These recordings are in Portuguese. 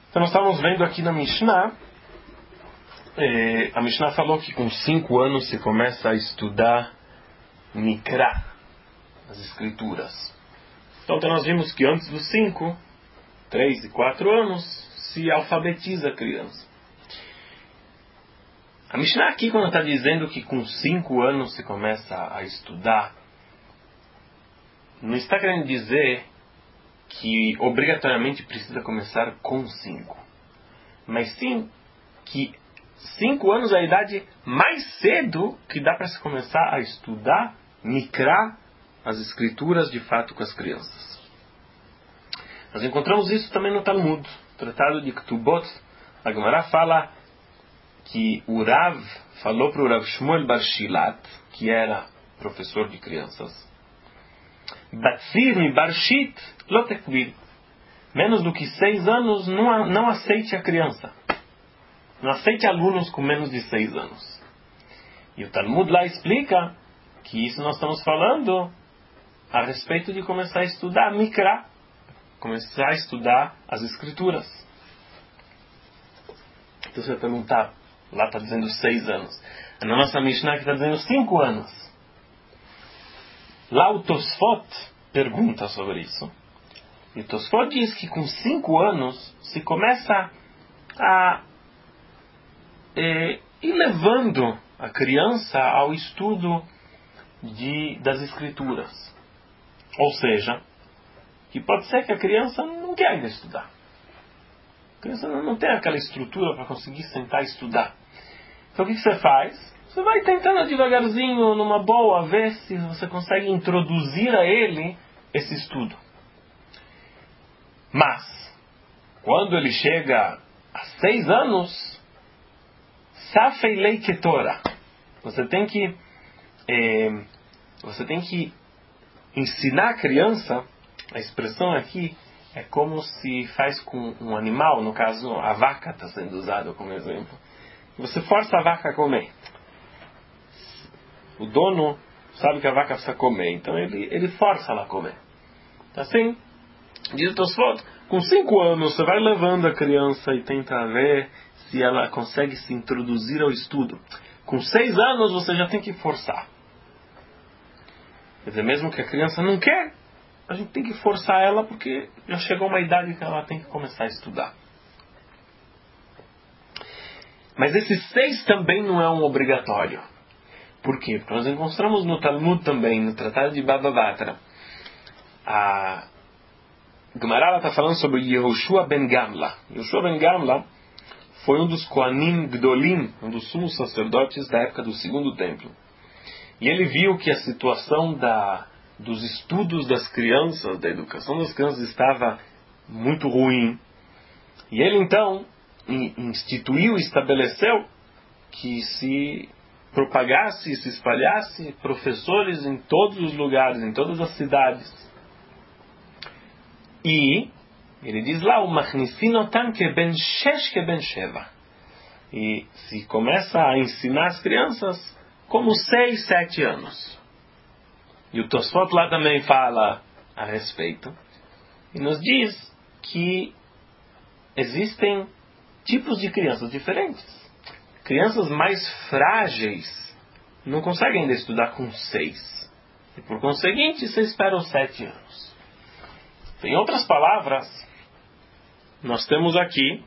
Então nós estávamos vendo aqui na Mishnah, a Mishnah falou que com 5 anos se começa a estudar Mikra, as escrituras. Então nós vimos que antes dos 5, 3 e 4 anos, se alfabetiza a criança. A Mishnah aqui, quando está dizendo que com 5 anos se começa a estudar, não está querendo dizer que obrigatoriamente precisa começar com 5. Mas sim que 5 anos é a idade mais cedo que dá para se começar a estudar Mikra, as escrituras de fato com as crianças. Nós encontramos isso também no Talmud, Tratado de Ketubot. A Gemara fala que o Rav falou para o Rav Shmuel Bar Shilat, que era professor de crianças, Batzir mi Barshit lo tekbil. Menos do que 6 anos, não aceite a criança. Não aceite alunos com menos de 6 anos. E o Talmud lá explica que isso nós estamos falando a respeito de começar a estudar Mikra, começar a estudar as escrituras. Então você vai perguntar, lá está dizendo 6 anos. Na nossa Mishnah aqui está dizendo 5 anos. Lá o Tosfot pergunta sobre isso. E o Tosfot diz que com 5 anos se começa a ir levando a criança ao estudo das escrituras. Ou seja, que pode ser que a criança não quer ainda estudar. A criança não tem aquela estrutura para conseguir sentar e estudar. Então o que você faz? Você vai tentando devagarzinho, numa boa, ver se você consegue introduzir a ele esse estudo. Mas, quando ele chega a 6 anos, Safei Lei Ketora, você tem que ensinar a criança. A expressão aqui é como se faz com um animal, no caso a vaca está sendo usada como exemplo. Você força a vaca a comer. O dono sabe que a vaca precisa comer, então ele força ela a comer. Assim, diz o Tosfot, com 5 anos você vai levando a criança e tenta ver se ela consegue se introduzir ao estudo. Com 6 anos você já tem que forçar. Quer dizer, mesmo que a criança não quer, a gente tem que forçar ela porque já chegou uma idade que ela tem que começar a estudar. Mas esse 6 também não é um obrigatório. Por quê? Porque nós encontramos no Talmud também, no Tratado de Baba Batra, a Gemara está falando sobre Yehoshua ben Gamla. Yehoshua ben Gamla foi um dos Kohanim Gdolim, um dos sumos sacerdotes da época do Segundo Templo. E ele viu que a situação dos estudos das crianças, da educação das crianças, estava muito ruim. E ele então instituiu e estabeleceu que se propagasse, se espalhasse professores em todos os lugares, em todas as cidades. E ele diz lá, o Machnisinotam que ben shesh que ben sheva. E se começa a ensinar as crianças como 6, 7 anos. E o Tosfot lá também fala a respeito. E nos diz que existem tipos de crianças diferentes. Crianças mais frágeis não conseguem ainda estudar com 6. E por conseguinte, você espera os 7 anos. Em outras palavras, nós temos aqui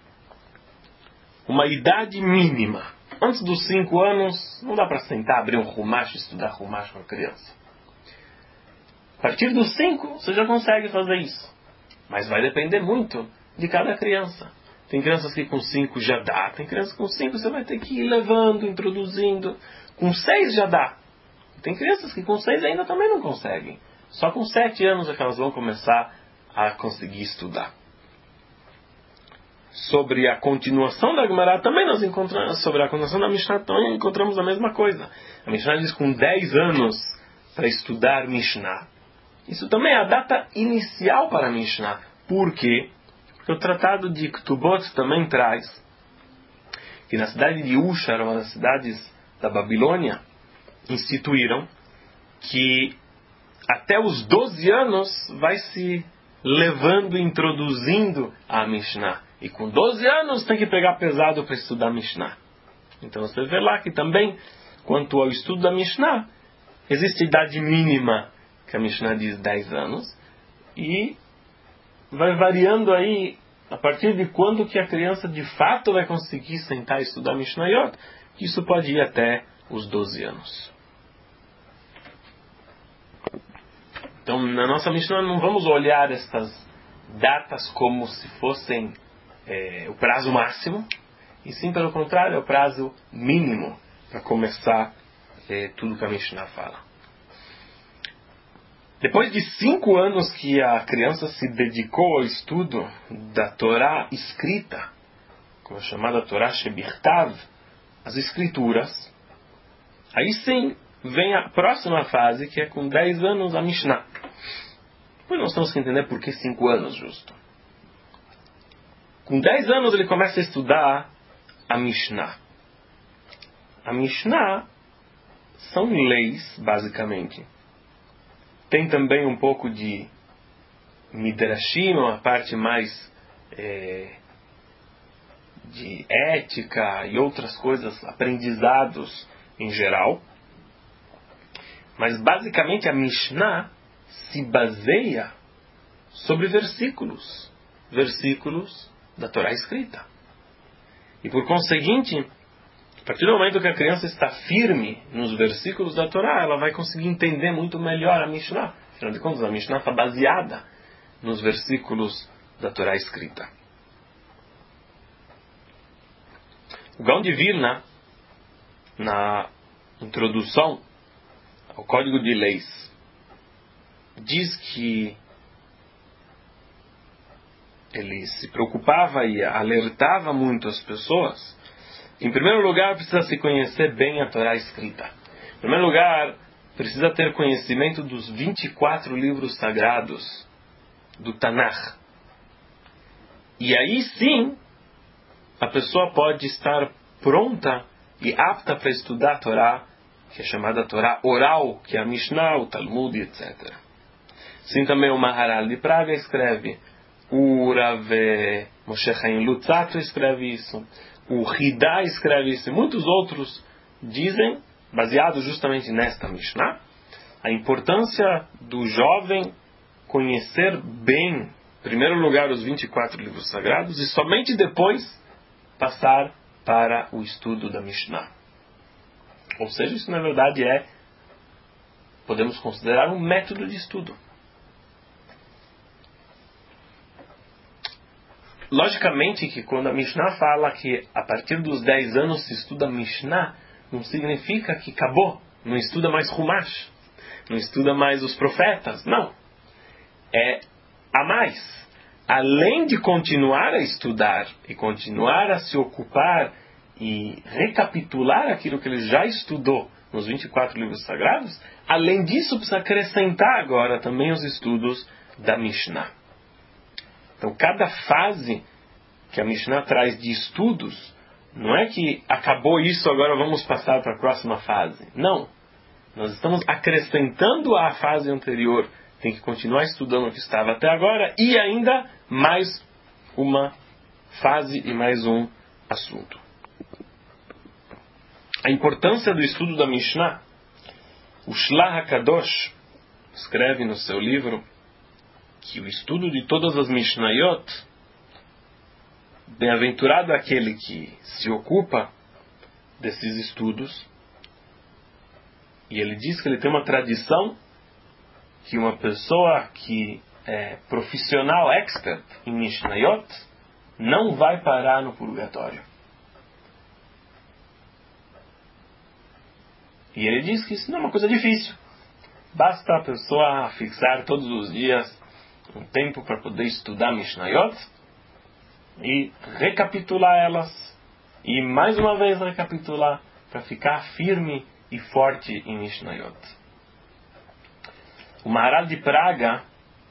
uma idade mínima. Antes dos 5 anos, não dá para sentar, abrir um Rumash e estudar Rumash com a criança. A partir dos 5, você já consegue fazer isso. Mas vai depender muito de cada criança. Tem crianças que com 5 já dá. Tem crianças que com 5 você vai ter que ir levando, introduzindo. Com 6 já dá. Tem crianças que com 6 ainda também não conseguem. Só com 7 anos é que elas vão começar a conseguir estudar. Sobre a continuação da Gemara também nós encontramos, sobre a continuação da Mishnah também encontramos a mesma coisa. A Mishnah diz com 10 anos para estudar Mishnah. Isso também é a data inicial para a Mishnah. Por quê? Porque o Tratado de Ketubot também traz que na cidade de Ushar, uma das cidades da Babilônia, instituíram que até os 12 anos vai se levando, introduzindo a Mishnah. E com 12 anos tem que pegar pesado para estudar Mishnah. Então você vê lá que também, quanto ao estudo da Mishnah, existe idade mínima, que a Mishnah diz 10 anos, e vai variando aí a partir de quando que a criança de fato vai conseguir sentar e estudar Mishnayot. Isso pode ir até os 12 anos. Então, na nossa Mishnah não vamos olhar estas datas como se fossem o prazo máximo, e sim, pelo contrário, é o prazo mínimo para começar tudo que a Mishnah fala. Depois de 5 anos que a criança se dedicou ao estudo da Torá escrita, como é chamada Torá Shebirtav, as escrituras, aí sim vem a próxima fase, que é com 10 anos a Mishnah. Depois nós temos que entender por que 5 anos justo. Com 10 anos ele começa a estudar a Mishnah. A Mishnah são leis, basicamente. Tem também um pouco de Midrashim, uma parte mais de ética e outras coisas, aprendizados em geral. Mas basicamente a Mishnah se baseia sobre versículos da Torá escrita. E por conseguinte, a partir do momento que a criança está firme nos versículos da Torá, ela vai conseguir entender muito melhor a Mishnah. Afinal de contas, a Mishnah está baseada nos versículos da Torá escrita. O Gaon de Vilna, na introdução ao Código de Leis, diz que ele se preocupava e alertava muito as pessoas. Em primeiro lugar, precisa se conhecer bem a Torá escrita. Em primeiro lugar, precisa ter conhecimento dos 24 livros sagrados do Tanakh. E aí sim, a pessoa pode estar pronta e apta para estudar a Torá, que é chamada Torá oral, que é a Mishnah, o Talmud, etc. Sim, também o Maharal de Praga escreve, o Rav Moshe Chaim Luzzatto escreve isso, o Hidá escreve isso, e muitos outros dizem, baseados justamente nesta Mishnah, a importância do jovem conhecer bem, em primeiro lugar, os 24 livros sagrados, e somente depois passar para o estudo da Mishnah. Ou seja, isso na verdade podemos considerar um método de estudo. Logicamente que quando a Mishnah fala que a partir dos 10 anos se estuda Mishnah, não significa que acabou, não estuda mais Humash, não estuda mais os profetas, não. É a mais. Além de continuar a estudar e continuar a se ocupar e recapitular aquilo que ele já estudou nos 24 livros sagrados, além disso precisa acrescentar agora também os estudos da Mishnah. Então, cada fase que a Mishnah traz de estudos, não é que acabou isso, agora vamos passar para a próxima fase. Não. Nós estamos acrescentando à fase anterior. Tem que continuar estudando o que estava até agora e ainda mais uma fase e mais um assunto. A importância do estudo da Mishnah, o Shlach HaKadosh escreve no seu livro que o estudo de todas as Mishnayot, bem-aventurado aquele que se ocupa desses estudos, e ele diz que ele tem uma tradição que uma pessoa que é profissional, expert em Mishnayot, não vai parar no purgatório. E ele diz que isso não é uma coisa difícil. Basta a pessoa fixar todos os dias um tempo para poder estudar Mishnayot e recapitular elas e mais uma vez recapitular para ficar firme e forte em Mishnayot. O Maharal de Praga,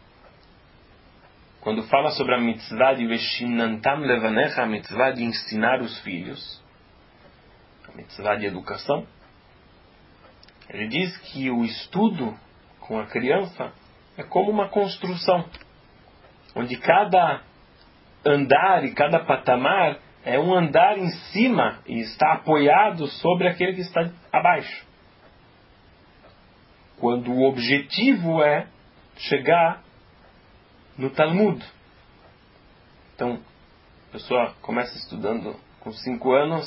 quando fala sobre a mitzvah de Veshinantam Levanecha, a mitzvah de ensinar os filhos, a mitzvah de educação, ele diz que o estudo com a criança é como uma construção, onde cada andar e cada patamar é um andar em cima e está apoiado sobre aquele que está abaixo. Quando o objetivo é chegar no Talmud. Então, a pessoa começa estudando com 5 anos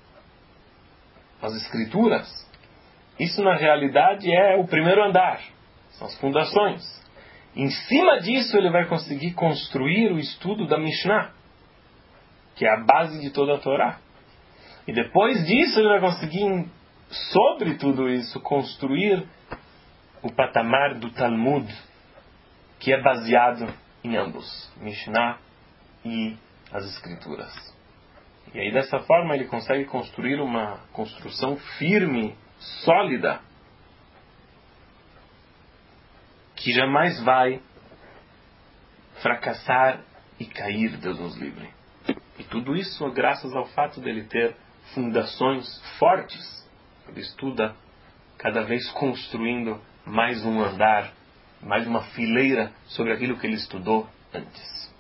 as escrituras. Isso na realidade é o primeiro andar, são as fundações. Em cima disso ele vai conseguir construir o estudo da Mishnah, que é a base de toda a Torá. E depois disso ele vai conseguir, sobre tudo isso, construir o patamar do Talmud, que é baseado em ambos, Mishnah e as escrituras. E aí dessa forma ele consegue construir uma construção firme, sólida, que jamais vai fracassar e cair, Deus nos livre. E tudo isso graças ao fato dele ter fundações fortes. Ele estuda cada vez construindo mais um andar, mais uma fileira sobre aquilo que ele estudou antes.